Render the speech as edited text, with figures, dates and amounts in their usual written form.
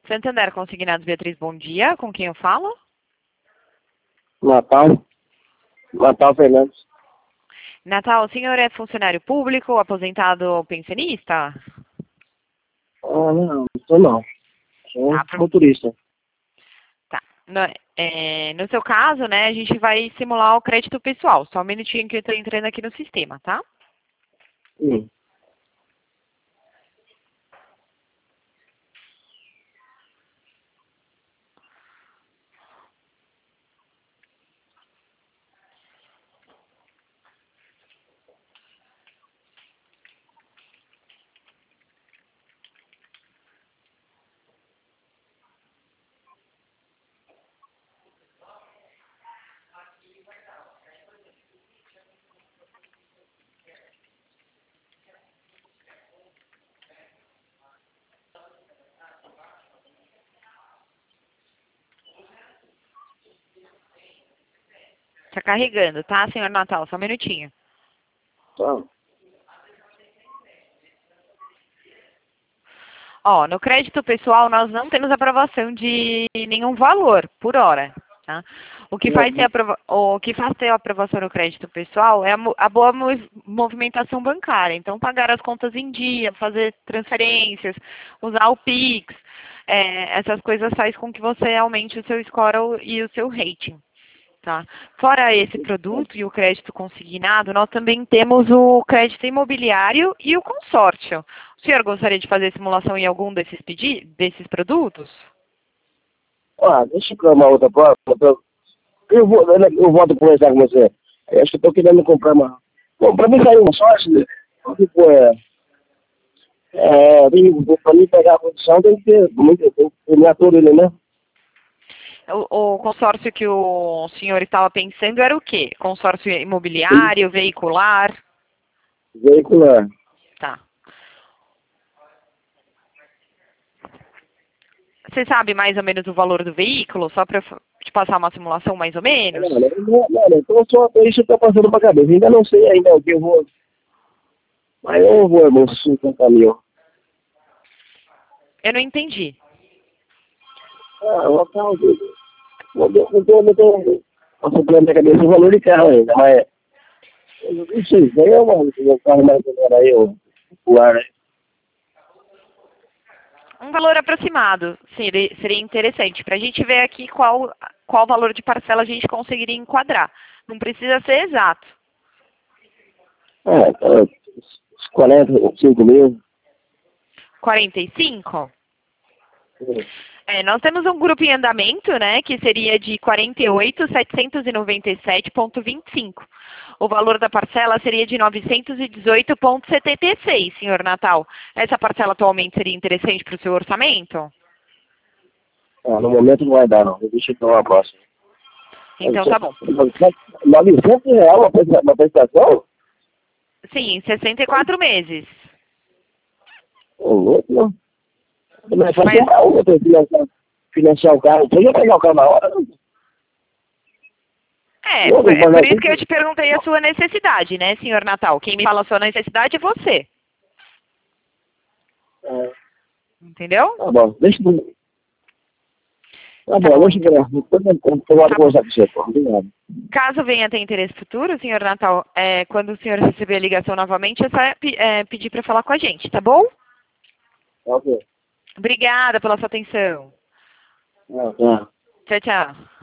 Santander Consignados, Beatriz, bom dia. Com quem eu falo? Natal. Natal Fernandes. Natal, o senhor é funcionário público, aposentado ou pensionista? Ah, não sou não. Sou Tá, motorista. tá. No seu caso, né, a gente vai simular o crédito pessoal. Só um minutinho que eu estou entrando aqui no sistema, tá? Sim. Tá carregando, tá, senhor Natal? Só um minutinho. Tá. Ó, no crédito pessoal, nós não temos aprovação de nenhum valor por hora, tá? O que faz ter a aprovação no crédito pessoal é a boa movimentação bancária. Então, pagar as contas em dia, fazer transferências, usar o Pix, essas coisas faz com que você aumente o seu score e o seu rating. Tá? Fora esse produto e o crédito consignado, nós também temos o crédito imobiliário e o consórcio. O senhor gostaria de fazer simulação em algum desses produtos? Ah, deixa eu para uma outra prova. Eu volto a conversar com você. Eu acho que eu tô querendo comprar uma. Bom, para mim sair uma sorte, né? Tipo, para mim pegar a condição tem que ter terminar tudo ele, né? O consórcio que o senhor estava pensando era o quê? Consórcio imobiliário, veicular? Veicular. Tá. Você sabe mais ou menos o valor do veículo? Só para te passar uma simulação mais ou menos? Não, então só isso que tá passando pra cabeça. Ainda não sei ainda o que eu vou. Mas eu vou, irmão, 50 mil. Eu não entendi. Ah, o carro dele. Não tô passando na minha cabeça o valor de carro ainda, mas. Eu não sei, daí é um carro mais ou menos aí, o popular, né? Um valor aproximado seria interessante, para a gente ver aqui qual valor de parcela a gente conseguiria enquadrar. Não precisa ser exato. Ah, tá, uns 45 mil. 45? Nós temos um grupo em andamento, né, que seria de 48.797,25. O valor da parcela seria de 918,76, senhor Natal. Essa parcela atualmente seria interessante para o seu orçamento? Ah, no momento não vai dar, não. Deixa eu tomar uma próxima. Então tá bom. 900 reais uma prestação? Sim, 64 meses. Ô, louco, não. Mas só Mas, tem uma outra financiar o carro. Você ia pegar o carro na hora? Não? por isso que eu te perguntei a sua necessidade, né, senhor Natal? Quem me fala a sua necessidade é você. Entendeu? Tá bom, deixa eu... Tá Tá bom, bom, deixa eu ver. Depois eu volto a conversar com você, pô. Obrigado. Caso venha ter interesse futuro, senhor Natal, quando o senhor receber a ligação novamente, é só pedir para falar com a gente, tá bom? Ok. Obrigada pela sua atenção. Tá. Tchau, tchau.